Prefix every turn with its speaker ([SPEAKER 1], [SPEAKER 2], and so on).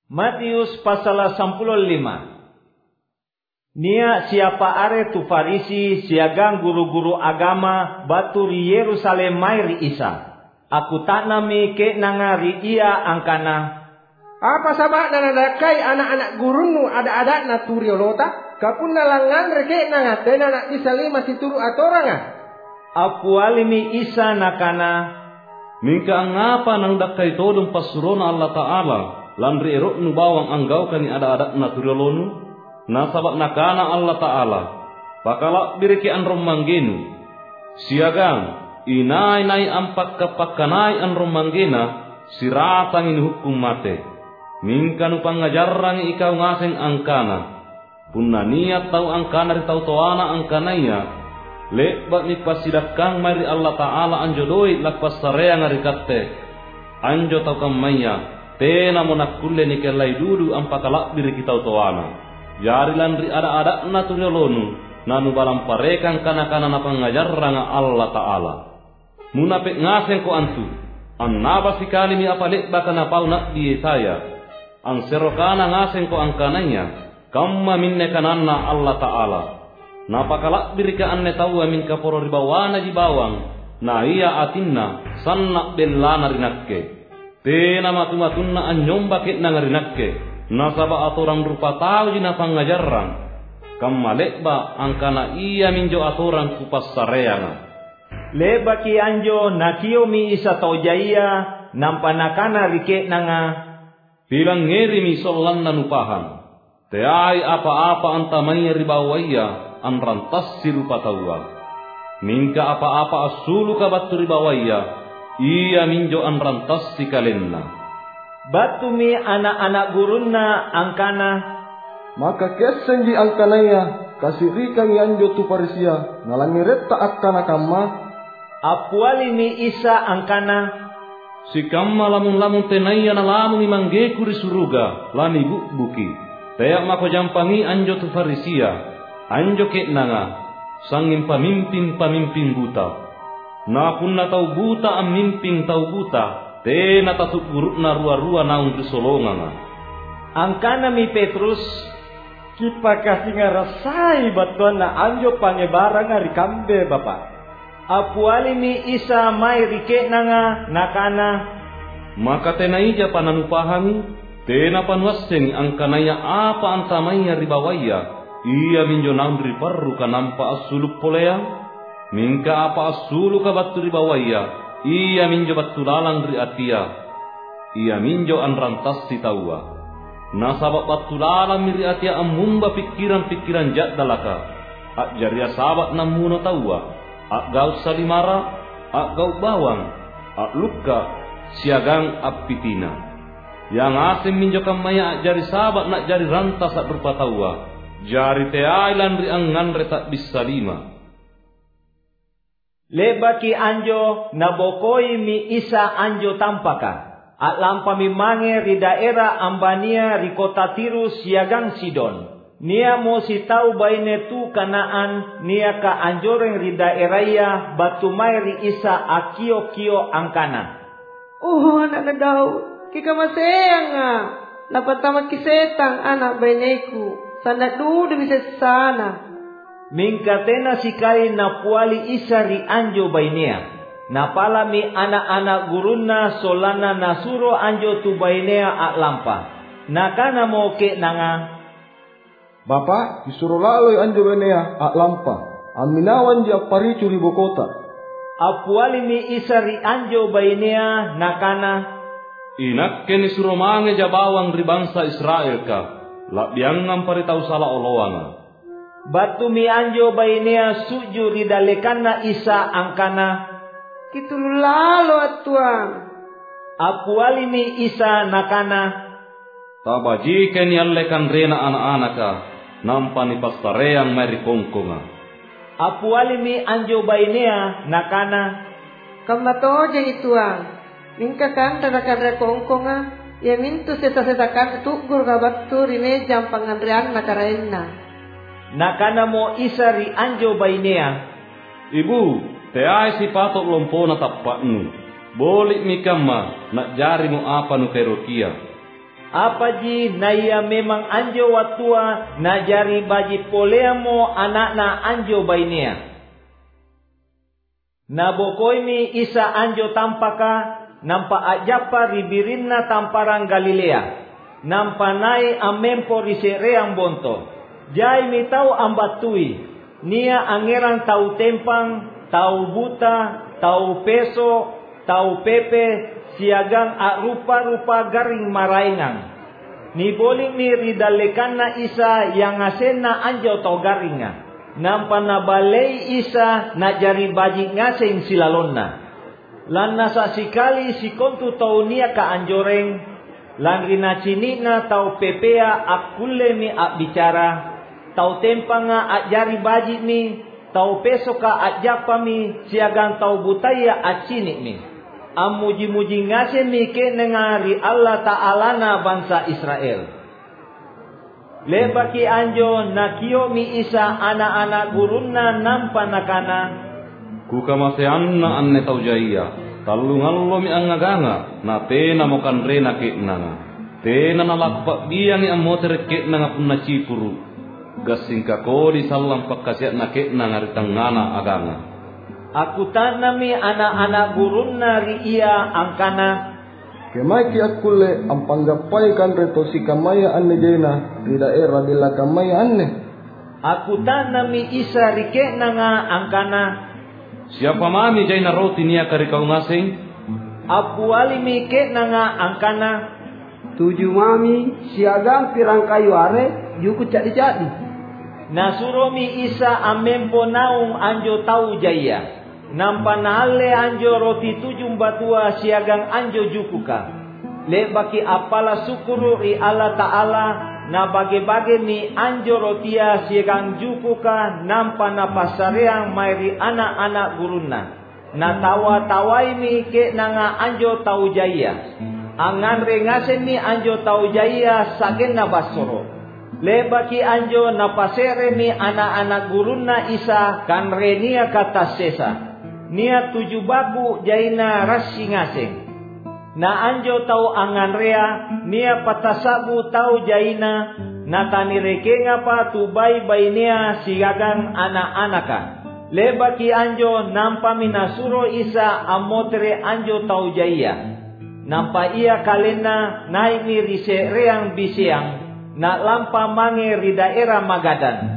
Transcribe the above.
[SPEAKER 1] Matius pasal 15. Nia siapa are tu Farisi siagang guru-guru agama batu ri Yerusalem mai ri Isa. Aku tak nami ke nangari ia angkana.
[SPEAKER 2] Apa sabab nadakai anak-anak gurunu ada-ada na turiolota? Kapun nalangan reke nangate anak disalima situru atoranga.
[SPEAKER 1] Aku alimi Isa nakana.
[SPEAKER 3] Mingka angapa nang dakai todong pasurona Allah Ta'ala. Landri erok nu bawang anggau kani ada-ada na turiolonu. Nasabak nakana Allah Ta'ala. Pakala biriki anrom manggenu. Siagang. Inay-nay ampak kapakkanay anrom manggena. Siratang ini hukum mate. Mingka nu pangajarang ikaw ngaseng angkana. Punna niat tau angkana ri tau toana angkanaya. Lekbat ni pasidakang mari Allah Ta'ala anjo doi lakpas sareang arikatte. Anjo tau kamaya. Tena monakulle ni kelai dudu ampakalak diri kita toana. Jari landri ada-ada na tunyolonu. Nanu balam parekan kana-kana na pangajarang Allah Ta'ala. Munapik ngaseng ko antu. Annaba sikali mi apalik baka na pau nak di saya. Ang serokana ngaseng ko angkananya. Kamma minne kananna Allah Ta'ala. Napakalak birika anne tawa min kaporo ribawana di bawang. Na iya atinna sannak bellana rinakke. Tena matu-matunna anyomba kit na rinakke. Nasaba atorang rupa tau jina pangajarang. Kamma lekba angkana iya minjo atorang kupas sareanga.
[SPEAKER 1] Leba ki anjo nakio mi Isa taujaya nampanakana rike nanga.
[SPEAKER 3] Bilang ngeri mi solan nanupahan. Teai apa-apa antamanya ribawaya anrantas sirupa tawa. Mingka apa-apa asulu kabatu ribawaya iya minjo anrantas si kalenna.
[SPEAKER 1] Batu mi anak-anak gurunna angkana.
[SPEAKER 4] Maka kesenji angkanaya kasirikan yanjo tu Farisia nalangiret ta akkana kamma.
[SPEAKER 1] Apuali mi Isa angkana.
[SPEAKER 3] Si kamma lamun-lamun tenaya na lamun imanggeku ri suruga lani buki. Tayak mako jampangi anjo tu Farisia. Anjo kek nanga. Sangin pamimpin buta. Na punna tau buta am mimping tau buta. Tena tatuk gurut na rua-rua naung risolonganga.
[SPEAKER 1] Angkana mi Petrus.
[SPEAKER 2] Kipa kasih ngarasai batuan na anjo pangebarang ari kambe bapak.
[SPEAKER 1] Apuali mi Isa mai rike nanga nakana.
[SPEAKER 3] Maka tenaija pananupahan. Tena panuaseng angkanaya apa antamanya ribawaya. Ia minjo naundri parru kanampa asuluk polea. Mingka apa asulu kabatu ribawaya. Ia minjo batu lalang ri atia. Ia minjo anrantas si tawa. Nasabak batu lalang miri atia amumba pikiran-pikiran jat dalaka. Ak jaria sabat namuno tawa. Ak gau salimara. Ak gau bawang. Ak luka. Siagang apitina. Yang asim minjo kamaya ak jari sabat nak jari rantas ak berupa tawa. Jari teailan ri angan retak bisa lima.
[SPEAKER 1] Lebaki anjo nabokoi mi Isa anjo tampaka. At lampa mi mange ri daerah Ambania ri kota Tirus siagang Sidon. Nia mo si tau baine tu Kanaan nia ka anjoreng ri daerahya batu mai ri Isa akio-kio angkana.
[SPEAKER 2] Anak na daw. Kika masayang nga. Napatama kisetang anak baineku. Sana dudu bisa sana.
[SPEAKER 1] Mingkatena sikali napuali Isa ri anjo bainea. Napala mi anak-anak guruna solana nasuro anjo tu bainea ak lampa. Nakana mo ke nanga.
[SPEAKER 4] Bapak disuruh laloi anjo bainea ak lampa. Aminawan ji aparicu ribo kota.
[SPEAKER 1] Apuali mi Isa ri anjo bainea nakana.
[SPEAKER 3] Inakke ni suruh mange jabawang ri bangsa Israel ka. Labiangan paritau salah oloanga.
[SPEAKER 1] Batu mi anjo bainea suju ridalekanna Isa angkana.
[SPEAKER 2] Kitulalo atuang.
[SPEAKER 1] Apuali mi Isa nakana.
[SPEAKER 3] Tabajiken yallekan rena anak-anaka. Nampa ni pastareang meri kongkonga.
[SPEAKER 1] Apuali mi anjo bainea nakana.
[SPEAKER 2] Kamatoja ituang. Mingka kan tadakan kongkonga. Ya mintu seta-setakan tugur kabatu rime jam pangandrian nakaraenna.
[SPEAKER 1] Nakana mo Isa ri anjo bainea.
[SPEAKER 3] Ibu, teai si patok lompo na tapaknu. Bolik mi kamma nak jari mo apa nu terokia.
[SPEAKER 1] Apa ji na ia memang anjo watua na jari baji poleamo anak-na anjo bainia. Na bokoimi isa anjo tampaka nampa ajapa ribirinna tamparang Galilea. Nampa nai amempo risereang bonto. Jai mi tau ambatui. Nia angeran tau tempang, tau buta, tau peso, tau pepe, siagang a rupa-rupa garing maraingang. Ni boling ni ridalekan na isa yang ngasen na anjo tau garinga. Nampa na balei isa na jari baji ngaseng silalonna. Lan nasa sikali si kontu tau nia ka anjoreng. Lan rina cini na tau pepea akule mi ak bicara. Tau tempanga ak jari baji mi. Tau peso ka ak japa mi. Siagang tau butaya ak cini mi. Amuji-muji ngase mi ke nengari Allah Ta'ala na bangsa Israel. Lebaki anjo nakio mi isa anak-anak gurunna nampa nakana.
[SPEAKER 3] Kuka masean na anne tau jaya. Talungallo mi angaganga. Na tena mokan rena ke nanga. Tena nalakpak biang ni amoter ke nanga punna cipuru. Gasing kakodi salam pakasiat na ke nanga ritangana aganga.
[SPEAKER 1] Aku tanami anak-anak gurunna ri ia angkana.
[SPEAKER 4] Kemai ki akule ang panggapai kan reto si kamaya anne jena di daerah bila kamaya anne.
[SPEAKER 1] Aku tanami isa rike nanga angkana.
[SPEAKER 3] Siapa mami jena roti nia kari kau ngasing?
[SPEAKER 1] Apu alimi ke nanga angkana.
[SPEAKER 5] 7 mami siagang pirang kayu are yuku jadi-jadi.
[SPEAKER 1] Nasuromi isa amempo naung anjo tau jaya. Nampa nale anjo roti 7 batua siagang anjo jukuka. Lebaki apala sukuru ri Allah Ta'ala na bage-bage mi anjo rotia siagang jukuka nampa na pasareang mairi anak-anak guruna. Na tawa-tawai mi ke nanga anjo tau jaya. Angan rengase mi anjo tau jaya sagen na basoro. Lebaki anjo na pasere mi anak-anak guruna isa kan renia kata sesa. Nia 7 baku jaina rasi ngaseng. Na anjo tau angan rea, nia patasabu tau jaina, na tani rekenga pa tubai bainia sigagang anak-anaka. Lebaki anjo nampa minasuro isa amotere anjo tau jaya. Nampa ia kalena naik ni rise reang bisiang, na lampa mange ri daerah Magadan.